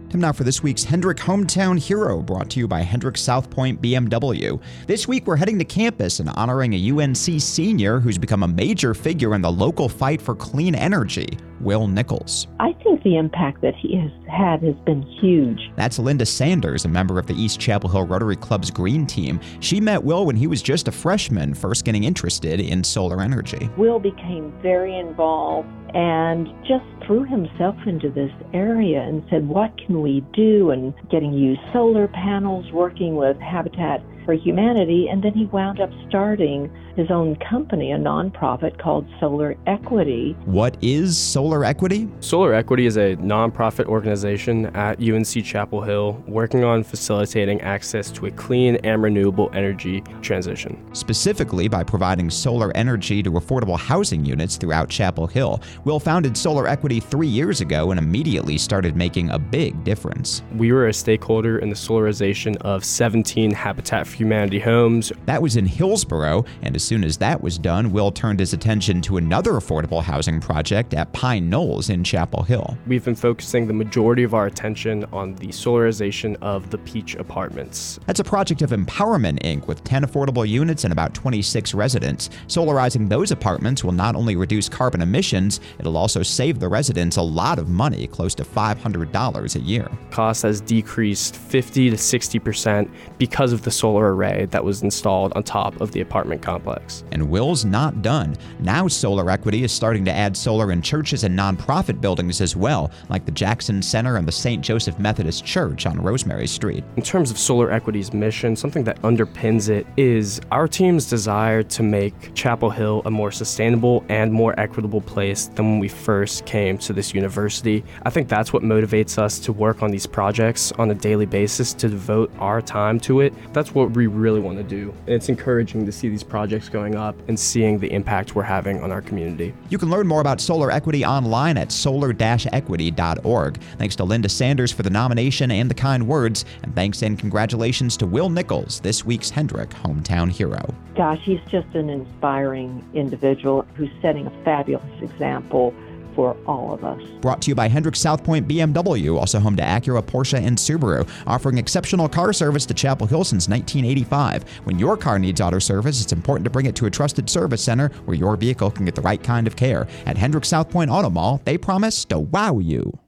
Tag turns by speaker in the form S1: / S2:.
S1: Time now for this week's Hendrick Hometown Hero, brought to you by Hendrick South Point BMW. This week we're heading to campus and honoring a UNC senior who's become a major figure in the local fight for clean energy, Will Nichols.
S2: I think the impact that he has had has been huge.
S1: That's Linda Sanders, a member of the East Chapel Hill Rotary Club's Green Team. She met Will when he was just a freshman, first getting interested in solar energy.
S2: Will became very involved and just threw himself into this area and said, what can we do? And getting used solar panels, working with Habitat for Humanity, and then he wound up starting his own company, a nonprofit called Solar Equity.
S1: What is Solar Equity?
S3: Solar Equity is a nonprofit organization at UNC Chapel Hill working on facilitating access to a clean and renewable energy transition.
S1: Specifically by providing solar energy to affordable housing units throughout Chapel Hill. Will founded Solar Equity 3 years ago and immediately started making a big difference.
S3: We were a stakeholder in the solarization of 17 Habitat for Humanity homes.
S1: That was in Hillsboro, and as soon as that was done, Will turned his attention to another affordable housing project at Pine Knolls in Chapel Hill.
S3: We've been focusing the majority of our attention on the solarization of the Peach Apartments.
S1: That's a project of Empowerment, Inc. with 10 affordable units and about 26 residents. Solarizing those apartments will not only reduce carbon emissions, it'll also save the residents a lot of money, close to $500 a year.
S3: Cost has decreased 50 to 60% because of the solar array that was installed on top of the apartment complex.
S1: And Will's not done. Now Solar Equity is starting to add solar in churches and nonprofit buildings as well, like the Jackson Center and the St. Joseph Methodist Church on Rosemary Street.
S3: In terms of Solar Equity's mission, something that underpins it is our team's desire to make Chapel Hill a more sustainable and more equitable place than when we first came to this university. I think that's what motivates us to work on these projects on a daily basis, to devote our time to it. That's what we really want to do. And it's encouraging to see these projects going up and seeing the impact we're having on our community.
S1: You can learn more about Solar Equity online at solar-equity.org. Thanks to Linda Sanders for the nomination and the kind words, and thanks and congratulations to Will Nichols, this week's Hendrick Hometown Hero.
S2: Gosh, he's just an inspiring individual who's setting a fabulous example for all of us.
S1: Brought to you by Hendrick South Point BMW, also home to Acura, Porsche, and Subaru, offering exceptional car service to Chapel Hill since 1985. When your car needs auto service, it's important to bring it to a trusted service center where your vehicle can get the right kind of care. At Hendrick South Point Auto Mall, they promise to wow you.